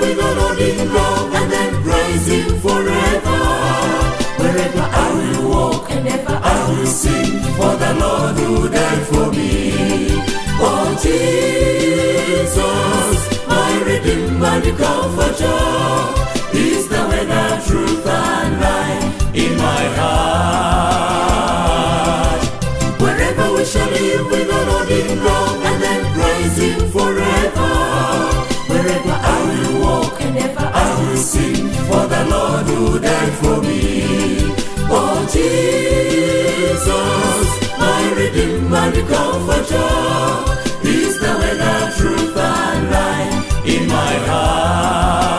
with the Lord in love and then praise Him forever. Wherever I will walk and ever I will sing, for the Lord who died for me. Oh Jesus, my Redeemer, the Comforter, is the way, the truth and life in my heart. Wherever we shall live with the Lord in love and then praise Him forever. Wherever I will walk and ever I will sing, for the Lord who died for me. Oh Jesus, my Redeemer, the Comforter, is the way, the truth and life in my heart.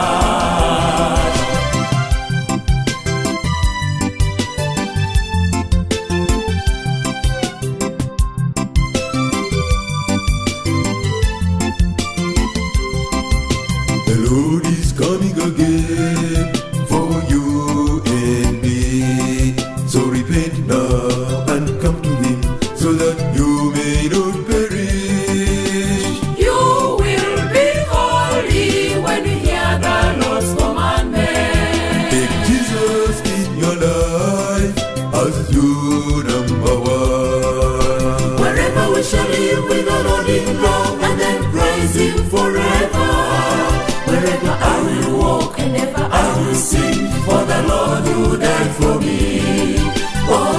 The Lord is coming again for you and me. So repent now and come to Him, so that you may not perish. You will be holy when you hear the Lord's commandment. Take Jesus in your life as your number one. Wherever we shall live with the Lord in love and then praise Him forever. Wherever I will walk and ever I will sing, for the Lord who died for me. Oh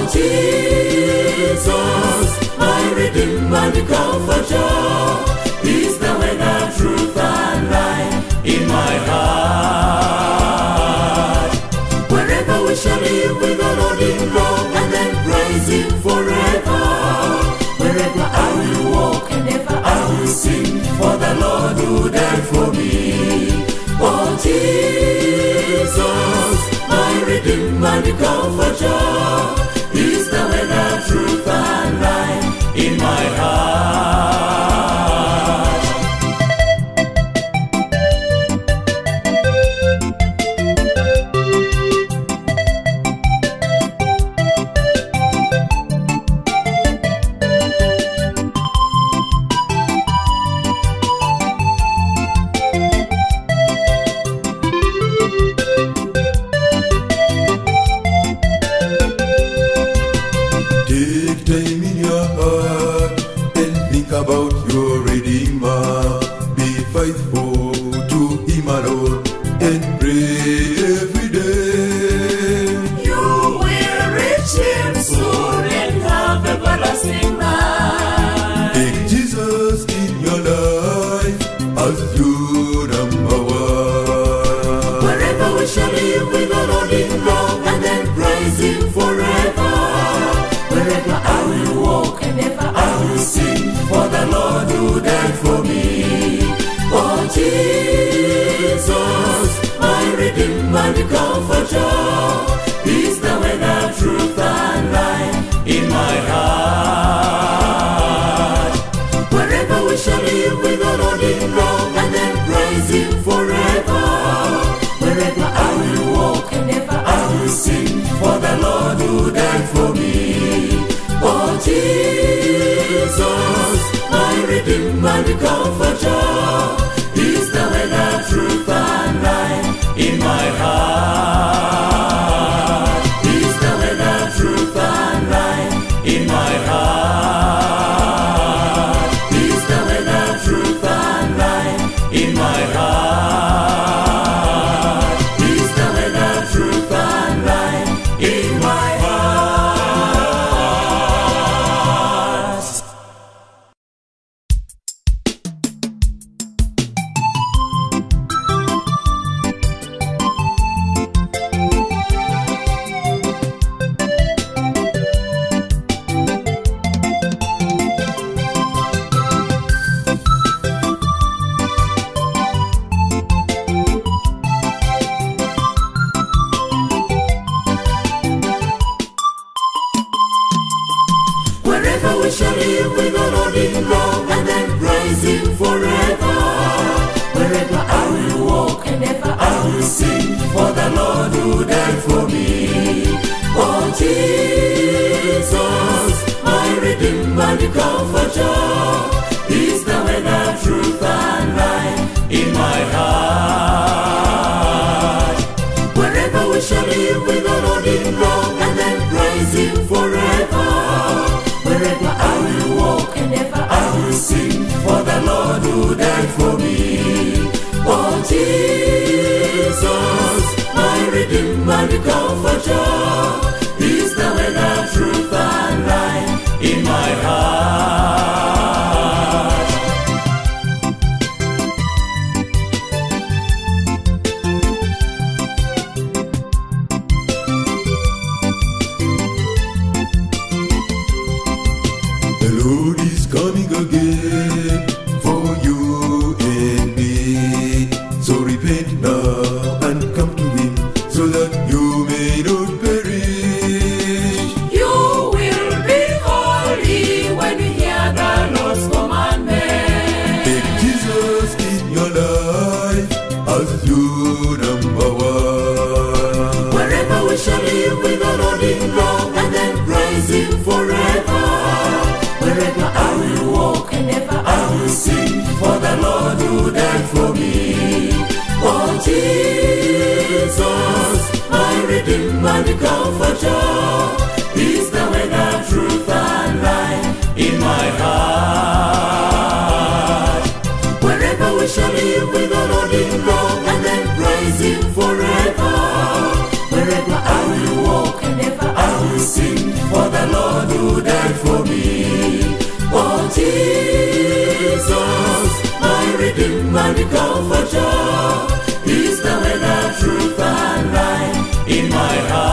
Jesus, my Redeemer, the Comforter, is the way, the truth and life in my heart. Wherever we shall live with the Lord in love and then praise Him forever. Wherever I will walk and ever I will sing, for the Lord who died for me. Oh Jesus, my Redeemer, the Comforter, is the way, the truth and life in my heart. Take time in your heart and think about your Redeemer. Be faithful to Him alone and pray every day. You will reach Him soon and have everlasting life. Take Jesus in your life as your number one. Wherever we shall live with the Lord in love and then praise Him forever. Wherever I will walk and ever I will sing, for the Lord who died for me. Oh Jesus, my Redeemer, the Comforter, is the way, the truth and life in my heart. Wherever we shall live with the Lord in love and then praise Him forever. Wherever I will walk and ever I will sing, for the Lord who died for me. Oh Jesus, my Redeemer, the Comforter, is the way, the truth and life in my heart. Wherever we shall live with the Lord in love and then praise Him forever. Wherever I will walk and ever I will sing, for the Lord who died for me. Oh Jesus, my Redeemer, the Comforter, is the way, the truth and life in my heart. Wherever we shall live with the Lord in love and then praise Him forever. Wherever I will walk and ever I will sing, for the Lord who died for me. Oh Jesus, my Redeemer, the Comforter, is the way, the truth and life in my heart. we shall live with the Lord in love and then praise Him forever. Wherever I will walk and ever I will sing for the Lord who died for me. Oh Jesus, my Redeemer, the Comforter, is the way, the truth and life in my heart. The Lord is coming again for you and me. So repent now and come to Him so that you may not perish. You will be holy when you hear the Lord's commandment. Take Jesus in your life as your number one. Wherever we shall live with the Lord in love and then praise Him forever. Wherever I will walk and ever I will sing for the Lord who died for me. Oh Jesus, my Redeemer, the Comforter, is the way, the truth and life in my heart. Wherever we shall live with the Lord in love and then praise Him forever. Wherever I will walk and ever I will sing for the Lord who died for me. Oh Jesus, my Redeemer, the Comforter, is the way, the truth and life in my heart.